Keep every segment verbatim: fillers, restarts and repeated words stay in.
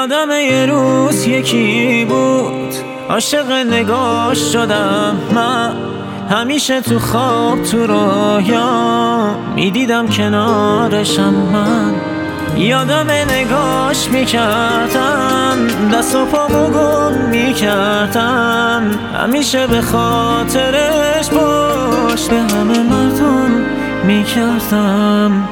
یادم یه روز یکی بود عاشق نگاش شدم من، همیشه تو خواب تو رویا میدیدم کنارشم من. یادم نگاش میکردم دست و پامو گم میکردم، همیشه به خاطرش پشت به همه مردم میکردم.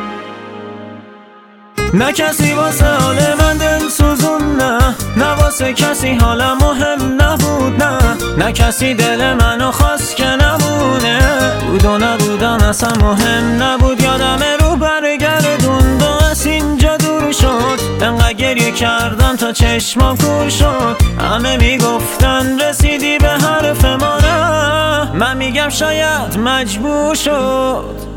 نه کسی واسه حال من دل سوزون، نه نه واسه کسی حالم مهم نبود، نه نه کسی دل منو خواست که نمونه، بود و نبودم اصلا مهم نبود. یادم رو برگردوند و از اینجا دور شد، انقدر گریه کردم تا چشمام کور شد. همه میگفتن رسیدی به حرف ما، نه من میگم شاید مجبور شد.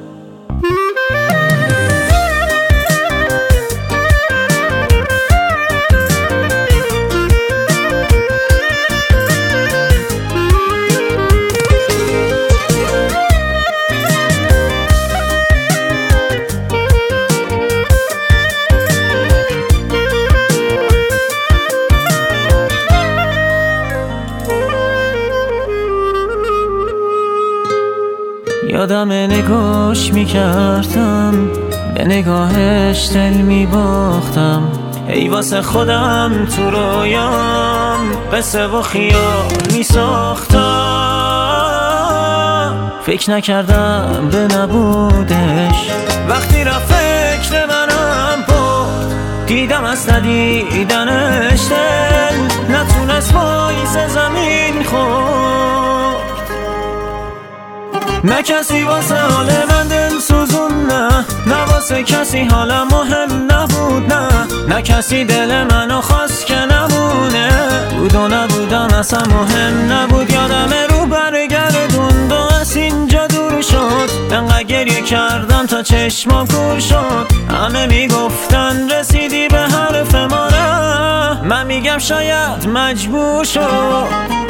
یادم نگاش میکردم به نگاهش دل میباختم، ای واسه خودم تو رویام قصه و خیال میساختم. فکر نکردم به نبودش وقتی رفت فکر منم برد، دیدم از ندیدنش دل نتونست پاییز زمین خورد. نه کسی واسه حال من دل سوزون، نه نه واسه کسی حالم مهم نبود، نه نه کسی دل منو خواست که نمونه، بود و نبودم اصلا مهم نبود. یادم رو برگردوند و از اینجا دور شد، انقدر گریه کردم تا چشمام کور شد. همه میگفتن رسیدی به حرف ما، نه من میگم شاید مجبور شد.